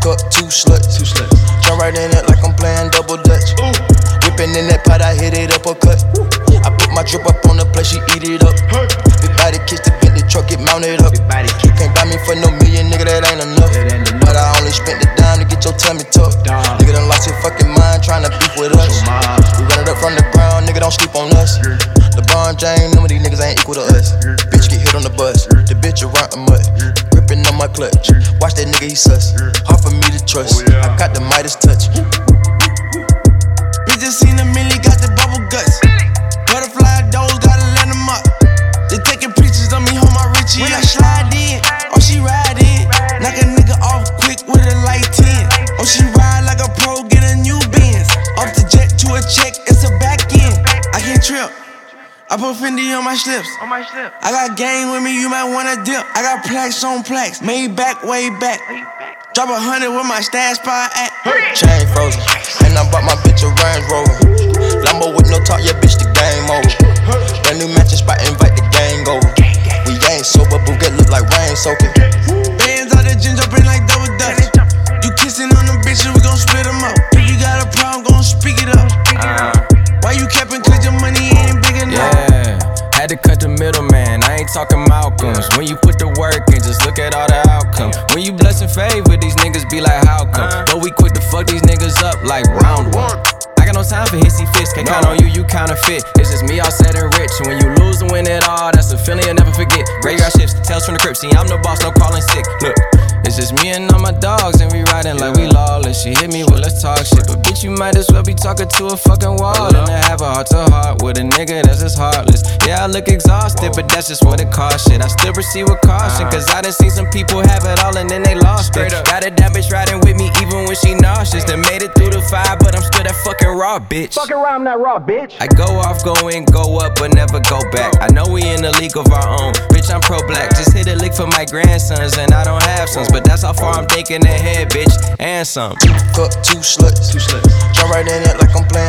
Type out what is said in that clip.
Fuck two sluts. Jump right in it like I'm playing double dutch. Whipping in that pot, I hit it uppercut. I put my drip up on the plate, she eat it up. Big body kiss the Bentley truck, get mounted up. You can't buy me for no million, nigga, that ain't enough. But I only spent the dime to get your tummy tucked. Nigga done lost his fucking mind trying to beef with us. We run it up from the ground, nigga, don't sleep on us. LeBron James, none of these niggas ain't equal to us. Bitch get hit on the bus, the bitch around the mud. Gripping on my clutch, watch that nigga, he sus. Hard for me to trust, I got the Midas touch. Bitch just seen a milli, got the bubble guts. Butterfly doors, gotta let them up. They taking pictures of me, hold my Richie. When I slide in, oh she ride in. Knock a nigga off quick with a light 10. Oh she ride like a pro, get a new Benz. Off the jet to a check, it's a back end. I can't trip. I put Fendi on my slips. I got gang with me, you might wanna dip. I got plaques on plaques, made back, way back. Drop 100 with my stash spot at. Chain frozen, and I bought my bitch a Range Rover. Lambo with no talk, yeah bitch, the game over. Brand new matching spot, invite the gang over. We ain't sober, Bugatti look like rain soaking. Bands out the gym, jumping like double dutch. You kissing on them bitches, we gon' split them up. If you got a problem, gon' speak it up. Why you capping, cause your money ain't big enough? Yeah, had to cut the middleman, I ain't talking Malcolms. When you put the work in, just look at all the outcomes. When you bless and favor, these niggas be like, how come? But we quick to fuck these niggas up like round one. I got no time for hissy fits, can't count on you, you counterfeit. It's just me all set and rich, and when you lose and win it all, that's a feeling you'll never forget. Graveyard shifts, tales from the crypt, see I'm the boss, no calling sick. Look, it's just me and all my dogs, and we riding like we lawless. She hit me, well let's talk shit, but bitch you might as well be talking to a fucking wall. And I have a heart to heart with a nigga that's just heartless. Yeah I look exhausted, but that's just what it costs shit. I still proceed with caution, cause I done seen some people have it all and then they lost it. Got a damn bitch riding with me even when she nauseous. They made it through the fire, but I'm still that fucking raw bitch. Fucking rhyme that raw, bitch. I go off, go in, go up, but never go back. I know we in the league of our own. Bitch, I'm pro-black. Just hit a lick for my grandsons, and I don't have sons, but that's how far I'm thinking ahead, bitch. And some. Fuck two sluts. Jump right in it like I'm playing